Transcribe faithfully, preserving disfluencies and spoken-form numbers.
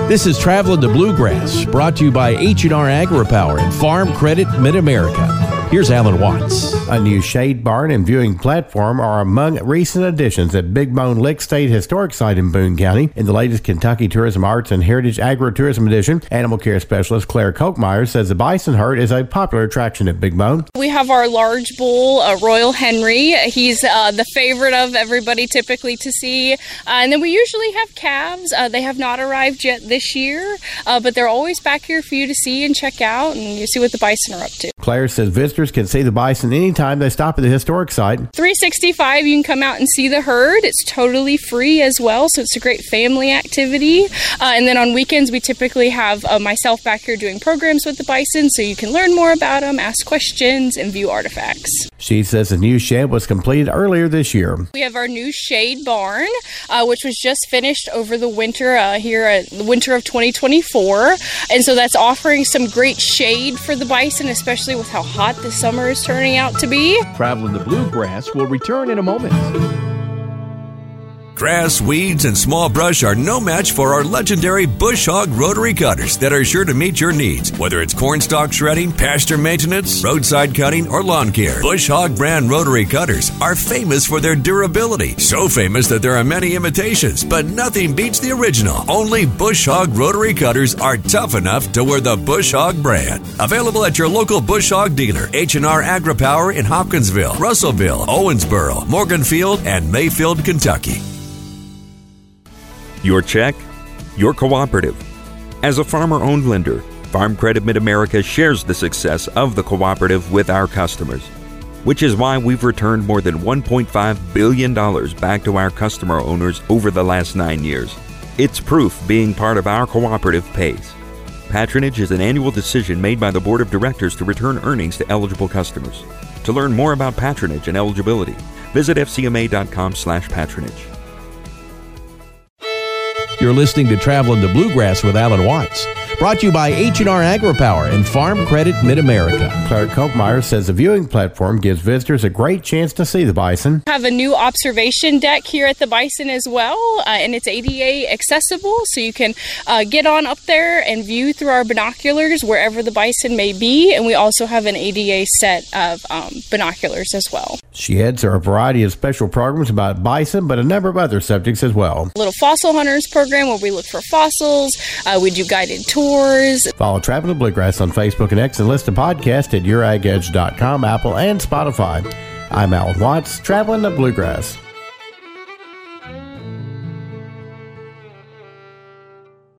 This is Traveling the Bluegrass, brought to you by H and R AgriPower and Farm Credit Mid-America. Here's Alan Watts. A new shade barn and viewing platform are among recent additions at Big Bone Lick State Historic Site in Boone County. In the latest Kentucky Tourism Arts and Heritage Agritourism Edition, animal care specialist Claire Kochmeyer says the bison herd is a popular attraction at Big Bone. We have our large bull, uh, Royal Henry. He's uh, the favorite of everybody typically to see. Uh, and then we usually have calves. Uh, they have not arrived yet this year, uh, but they're always back here for you to see and check out, and you see what the bison are up to. Claire says visitors can see the bison anytime they stop at the historic site. three sixty-five, you can come out and see the herd. It's totally free as well, so it's a great family activity. Uh, and then on weekends, we typically have uh, myself back here doing programs with the bison, so you can learn more about them, ask questions, and view artifacts. She says the new shed was completed earlier this year. We have our new shade barn, uh, which was just finished over the winter uh, here at the winter of twenty twenty-four. And so that's offering some great shade for the bison, especially with how hot this summer is turning out to be. Traveling the Bluegrass will return in a moment. Grass, weeds, and small brush are no match for our legendary Bush Hog rotary cutters that are sure to meet your needs. Whether it's cornstalk shredding, pasture maintenance, roadside cutting, or lawn care, Bush Hog brand rotary cutters are famous for their durability. So famous that there are many imitations, but nothing beats the original. Only Bush Hog rotary cutters are tough enough to wear the Bush Hog brand. Available at your local Bush Hog dealer, H and R AgriPower in Hopkinsville, Russellville, Owensboro, Morganfield, and Mayfield, Kentucky. Your check, your cooperative. As a farmer-owned lender, Farm Credit Mid-America shares the success of the cooperative with our customers, which is why we've returned more than one point five billion dollars back to our customer owners over the last nine years. It's proof being part of our cooperative pays. Patronage is an annual decision made by the Board of Directors to return earnings to eligible customers. To learn more about patronage and eligibility, visit f c m a dot com slash patronage. You're listening to Traveling the Bluegrass with Alan Watts, brought to you by H and R AgriPower and Farm Credit Mid-America. Claire Kochmeyer says the viewing platform gives visitors a great chance to see the bison. We have a new observation deck here at the bison as well, uh, and it's A D A accessible, so you can uh, get on up there and view through our binoculars wherever the bison may be, and we also have an A D A set of um, binoculars as well. She heads a variety of special programs about bison, but a number of other subjects as well. Little Fossil Hunters program where we look for fossils. Uh, we do guided tours. Follow Traveling the Bluegrass on Facebook and X and listen to podcasts at your ag edge dot com, Apple, and Spotify. I'm Alan Watts, Traveling the Bluegrass.